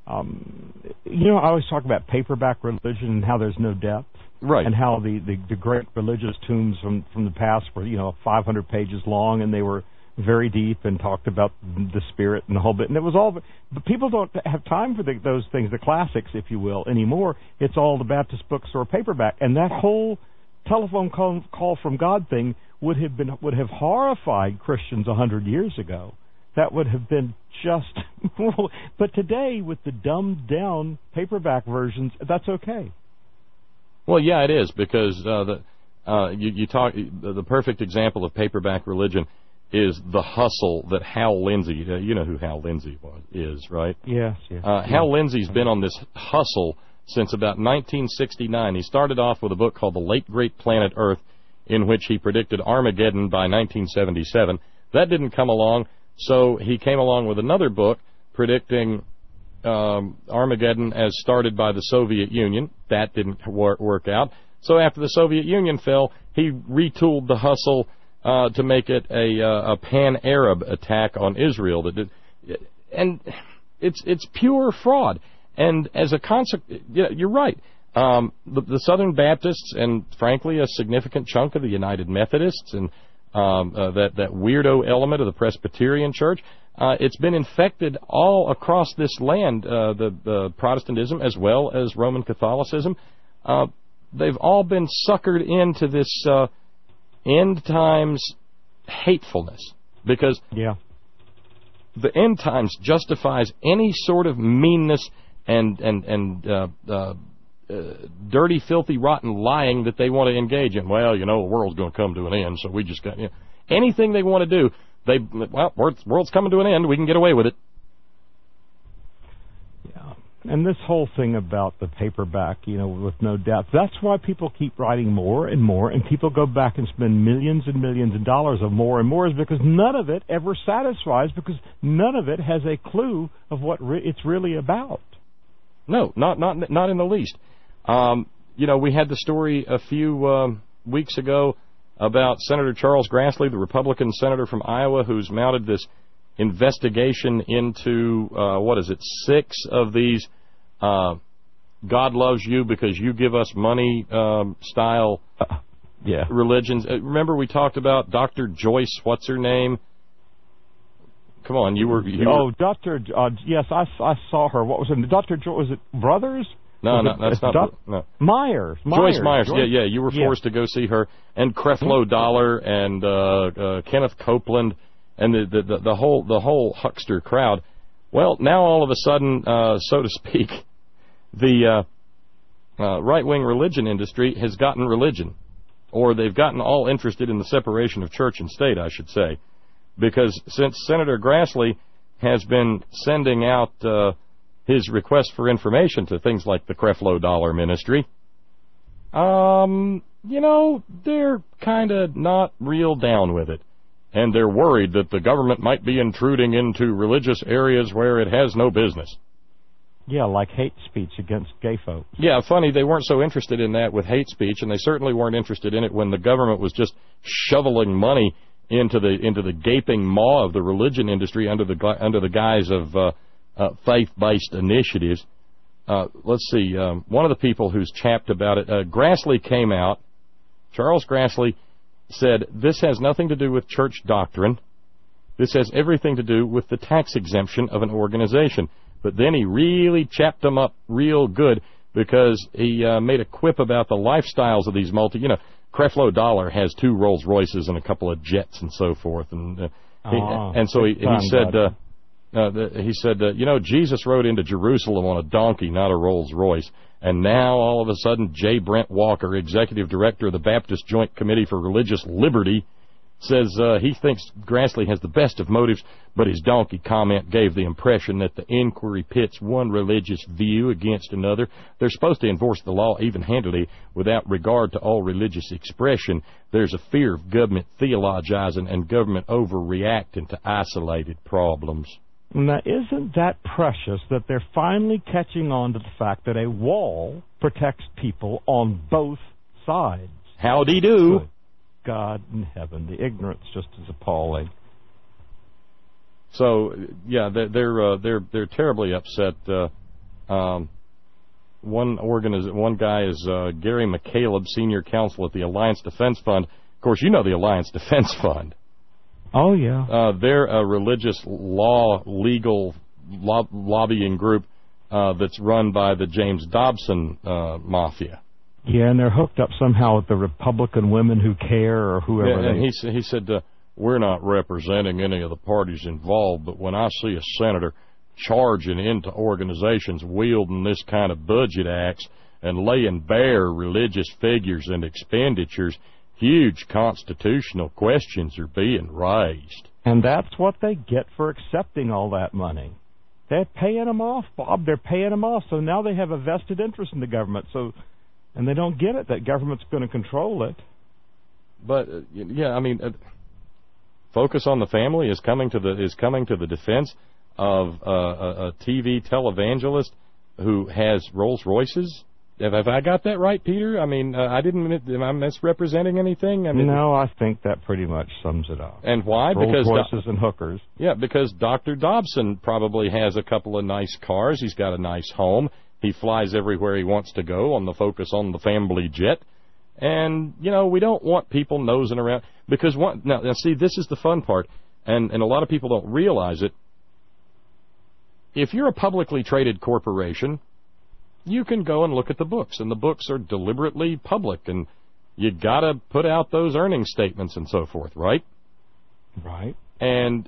You know, I always talk about paperback religion and how there's no depth, right? And how the great religious tombs from the past were 500 pages long, and they were very deep and talked about the spirit and the whole bit. And it was all, but people don't have time for those things, the classics, if you will, anymore. It's all the Baptist bookstore paperback, and that whole telephone call from God thing would have horrified Christians 100 years ago. That would have been just. But today, with the dumbed down paperback versions, that's okay. Well, yeah, it is, because you talk. The perfect example of paperback religion is the hustle that Hal Lindsey. You know who Hal Lindsey is, right? Yes. Hal Lindsey's been on this hustle since about 1969. He started off with a book called The Late Great Planet Earth, in which he predicted Armageddon by 1977. That didn't come along, so he came along with another book predicting Armageddon as started by the Soviet Union. That didn't work out. So after the Soviet Union fell, he retooled the hustle to make it a pan-Arab attack on Israel. And it's pure fraud. And as a consequence, you're right. The Southern Baptists and, frankly, a significant chunk of the United Methodists and that weirdo element of the Presbyterian Church, it's been infected all across this land, the Protestantism as well as Roman Catholicism. They've all been suckered into this end times hatefulness because the end times justifies any sort of meanness and dirty, filthy, rotten lying that they want to engage in. Well, the world's going to come to an end, so we just got anything they want to do. World's coming to an end. We can get away with it. Yeah, and this whole thing about the paperback, with no doubt, that's why people keep writing more and more, and people go back and spend millions and millions of dollars of more and more, is because none of it ever satisfies, because none of it has a clue of what it's really about. No, not in the least. We had the story a few weeks ago about Senator Charles Grassley, the Republican senator from Iowa, who's mounted this investigation into, 6 of these God loves you because you give us money style religions. Remember we talked about Dr. Joyce, what's her name? Come on, you were... Dr. Yes, I saw her. What was it? Dr. Was it Brothers? No, that's not... No. Myers. Joyce Myers. Yeah. You were forced to go see her. And Creflo Dollar and Kenneth Copeland and the whole huckster crowd. Well, now all of a sudden, so to speak, the right-wing religion industry has gotten religion. Or they've gotten all interested in the separation of church and state, I should say. Because since Senator Grassley has been sending out his request for information to things like the Creflo Dollar Ministry, they're kind of not real down with it. And they're worried that the government might be intruding into religious areas where it has no business. Yeah, like hate speech against gay folks. Yeah, funny, they weren't so interested in that with hate speech, and they certainly weren't interested in it when the government was just shoveling money into the gaping maw of the religion industry under the guise of faith-based initiatives. Let's see. One of the people who's chapped about it, Grassley came out. Charles Grassley said, this has nothing to do with church doctrine. This has everything to do with the tax exemption of an organization. But then he really chapped them up real good because he made a quip about the lifestyles of these Creflo Dollar has 2 Rolls Royces and a couple of jets and so forth, and so he said, Jesus rode into Jerusalem on a donkey, not a Rolls Royce, and now all of a sudden J. Brent Walker, executive director of the Baptist Joint Committee for Religious Liberty, says he thinks Grassley has the best of motives, but his donkey comment gave the impression that the inquiry pits one religious view against another. They're supposed to enforce the law even-handedly without regard to all religious expression. There's a fear of government theologizing and government overreacting to isolated problems. Now, isn't that precious that they're finally catching on to the fact that a wall protects people on both sides? Howdy-do. Good God in heaven, the ignorance just is appalling. So, yeah, they're terribly upset. One guy is Gary McCaleb, senior counsel at the Alliance Defense Fund. Of course, you know the Alliance Defense Fund. Oh, yeah. They're a religious legal lobbying group that's run by the James Dobson Mafia. Yeah, and they're hooked up somehow with the Republican Women Who Care or whoever. Yeah, and he said, we're not representing any of the parties involved, but when I see a senator charging into organizations wielding this kind of budget axe and laying bare religious figures and expenditures, huge constitutional questions are being raised. And that's what they get for accepting all that money. They're paying them off, Bob. They're paying them off. So now they have a vested interest in the government. And they don't get it that government's going to control it. But yeah, I mean, Focus on the Family is coming to the defense of a TV televangelist who has Rolls Royces. Have I got that right, Peter? I mean, am I misrepresenting anything? I mean, no, I think that pretty much sums it up. And why? Rolls Royces and hookers. Yeah, because Dr. Dobson probably has a couple of nice cars. He's got a nice home. He flies everywhere he wants to go on the Focus on the Family jet. And, we don't want people nosing around. Because, now, see, this is the fun part, and a lot of people don't realize it. If you're a publicly traded corporation, you can go and look at the books, and the books are deliberately public, and you got to put out those earnings statements and so forth, right? Right. And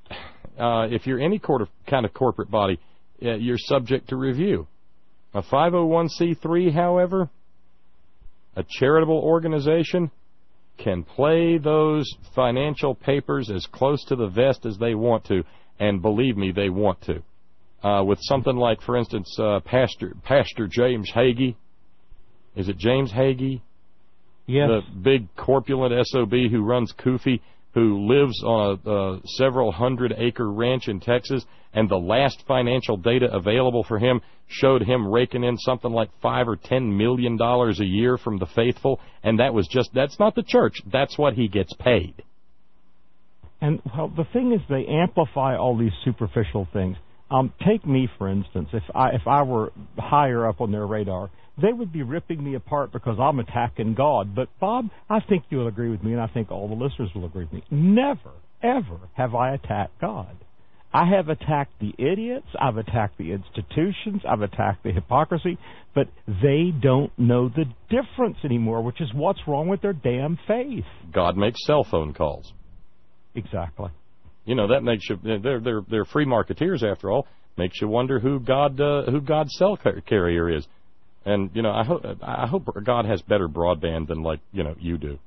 if you're any kind of corporate body, you're subject to review. A 501c3, however, a charitable organization, can play those financial papers as close to the vest as they want to, and believe me, they want to. With something like, for instance, Pastor James Hagee. Is it James Hagee? Yes. The big corpulent SOB who runs Kufi, who lives on a several hundred-acre ranch in Texas, and the last financial data available for him showed him raking in something like $5 or $10 million a year from the faithful, and that's not the church. That's what he gets paid. And, well, the thing is, they amplify all these superficial things. Take me, for instance. If I were higher up on their radar, they would be ripping me apart because I'm attacking God. But, Bob, I think you'll agree with me, and I think all the listeners will agree with me. Never, ever have I attacked God. I have attacked the idiots. I've attacked the institutions. I've attacked the hypocrisy. But they don't know the difference anymore, which is what's wrong with their damn faith. God makes cell phone calls. Exactly. That makes you. They're free marketeers after all. Makes you wonder who God's cell carrier is. And I hope God has better broadband than you do.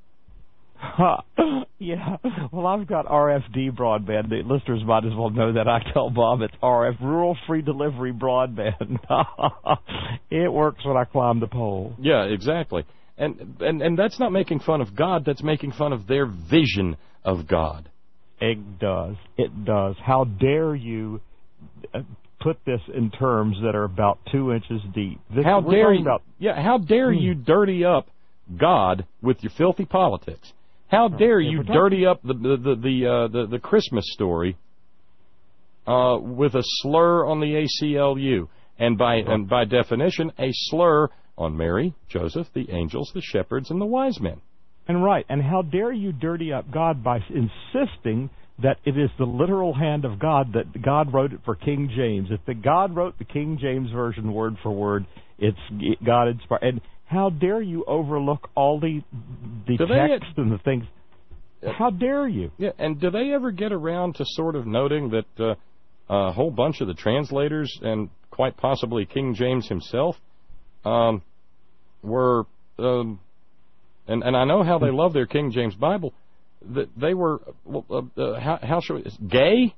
Yeah. Well, I've got RFD broadband. The listeners might as well know that. I tell Bob it's RF, Rural Free Delivery Broadband. It works when I climb the pole. Yeah, exactly. And that's not making fun of God. That's making fun of their vision of God. It does. It does. How dare you put this in terms that are about 2 inches deep? How dare you dirty up God with your filthy politics? How dare you dirty up the Christmas story with a slur on the ACLU, and by definition a slur on Mary, Joseph, the angels, the shepherds, and the wise men. And how dare you dirty up God by insisting that it is the literal hand of God, that God wrote it for King James. If God wrote the King James Version word for word, it's God inspired. And how dare you overlook all the text and the things? How dare you? Yeah, and do they ever get around to sort of noting that a whole bunch of the translators, and quite possibly King James himself, were... And I know how they love their King James Bible. That they were, how should we, gay?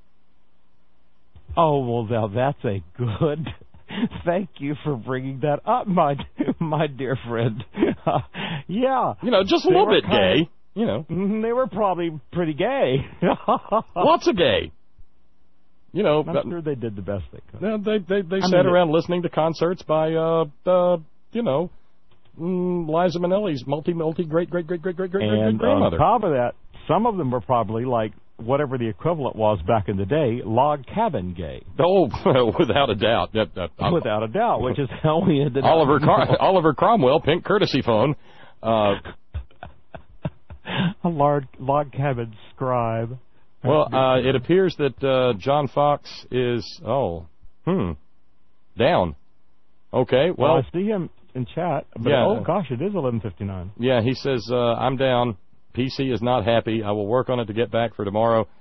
Oh, well, now that's a good... Thank you for bringing that up, my dear friend. Yeah. Just a little bit gay. They were probably pretty gay. Lots of gay. I'm sure they did the best they could. They sat around listening to concerts by, Liza Minnelli's great-great-great-great-great-great-great-grandmother. And on top of that, some of them were probably like whatever the equivalent was back in the day, log cabin gay. Oh, without a doubt. Without a doubt, which is how we ended up. Oliver Cromwell, pink courtesy phone. A log cabin scribe. Well, it appears that John Fox is, down. Okay, well I see him in chat, but oh gosh, it is 11:59. Yeah, he says, I'm down. PC is not happy. I will work on it to get back for tomorrow.